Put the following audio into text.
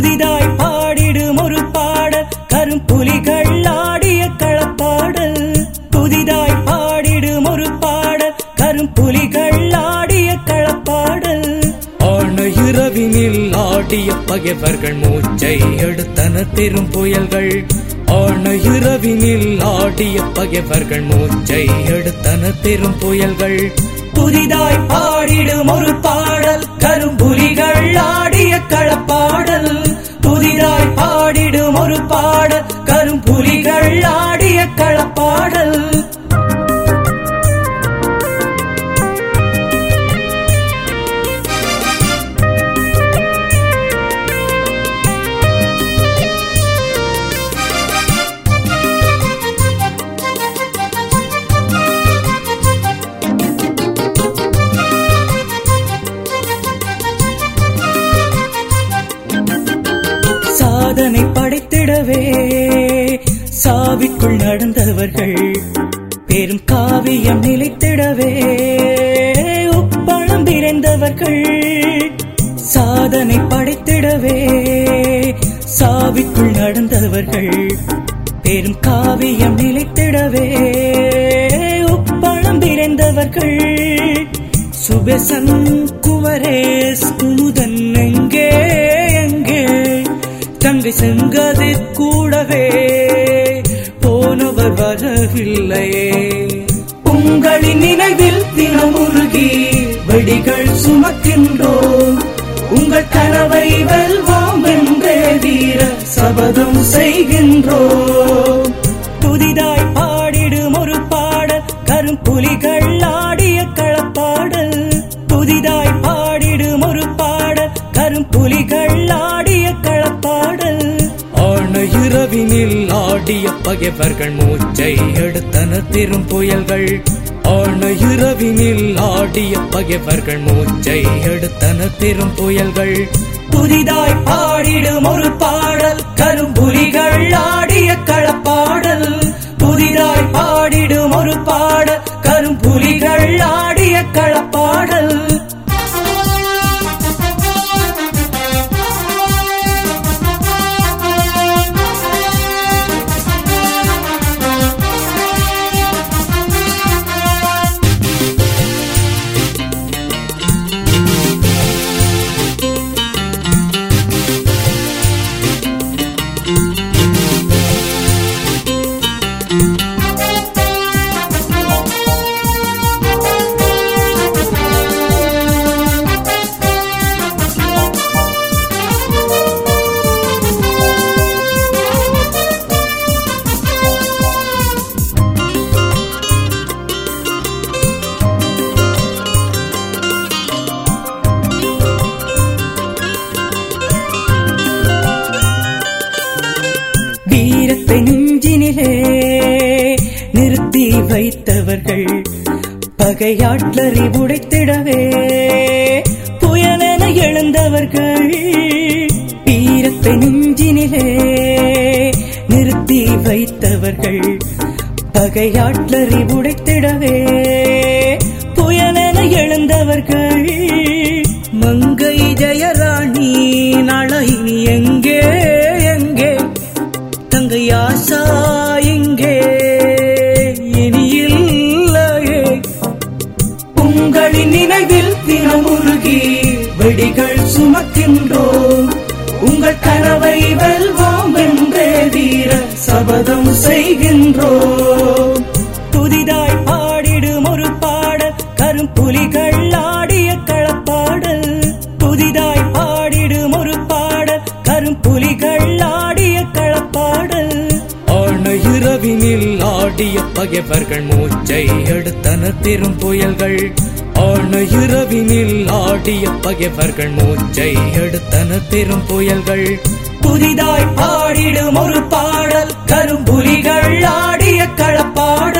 புதிதாய் பாடிடும் ஒரு பாடல் கரும்புலிகள் ஆடிய களப்பாடல். புதிதாய் பாடிடும் ஒரு பாடல் கரும்புலிகள் ஆடிய களப்பாடல். ஆன இரவினில் ஆடிய பகைவர்கள் மூச்சை எடுத்தன பெரும் புயல்கள். ஆன இரவினில் ஆடிய பகைவர்கள் மூச்சை எடுத்தன பெரும் புயல்கள். புதிதாய் பாடிடும் ஒரு பாடல் கரும்புலிகள் ஆடிய களப்பாடல். புதிதாய் பாடிடும் ஒரு பாடல் கரும்புலிகள் ஆடிய களப்பாடல். சாதனை படைத்திடவே சாவிக்குள் நடந்தவர்கள், பெரும் காவியம் நிலைத்திடவே உப்பளம் விரைந்தவர்கள். சாதனை படைத்திடவே சாவிக்குள் நடந்தவர்கள், பெரும் காவியம் நிலைத்திடவே உப்பளம் விரைந்தவர்கள். சுபேசன் குமரேஸ் குமுதன் எங்கே எங்கே, தங்கை செங்கதை கூடவே போனவர் வரவில்லையே. உங்களின் நினைவில் தினமுருகி வெடிகள் சுமக்கின்றோம், உங்கள் கனவை வெல்வோம் என்றே வீர சபதம் செய்கின்றோம். புதிதாய் பாடிடும் ஒரு பாடல் கரும்புலிகள் ஆடிய களப்பாடல். புதிதாய் பாடிடும் ஒரு பாடல் கரும்புலிகள் ஆடிய களப்பாடல். ஆன இரவினில் ஆடிய பகைவர்கள் மூச்சை எடுத்தன பெரும் புயல்கள். ஆன இரவினில் ஆடிய பகைவர்கள் மூச்சை எடுத்தன பெரும் புயல்கள். புதிதாய் பாடிடும் ஒரு பாடல் கரும்புலிகள் ஆடிய களப்பாடல். புதிதாய் பாடிடும் ஒரு பாடல் கரும்புலிகள் ஆடிய களப்பாடல். வீரத்தை நெஞ்சினிலே நிறுத்தி வைத்தவர்கள், பகையாட்லரை உடைத்திடவே புயலென எழுந்தவர்கள். வீரத்தை நெஞ்சினிலே நிறுத்தி வைத்தவர்கள், பகையாட்லரை உடைத்திடவே புயலென எழுந்தவர்கள். மங்கை ஜெயராணி நளைனி எங்கே எங்கே, தங்கை ஆசா எங்கே இனியில்லையே. உங்களின் நினைவில் தினமுருகி வெடிகள் சுமக்கின்றோம், உங்கள் கனவை வெல்வோம் என்றே வீர சபதம் செய்கின்றோம். புதிதாய் பாடிடும் ஒரு பாடல் கரும்புலிகள் ஆடிய களப்பாடல். புதிதாய் பாடிடும் ஒரு பாடல் கரும்புலிகள் ஆடிய களப்பாடல். ஆன இரவினில் ஆடிய பகைவர்கள் மூச்சை எடுத்தன பெரும் புயல்கள். ஆன இரவினில் ஆடிய பகைவர்கள் மூச்சை எடுத்தன பெரும் புயல்கள். புதிதாய் பாடிடும் ஒரு பாடல் கரும்புலிகள் ஆடிய களப்பாடல்.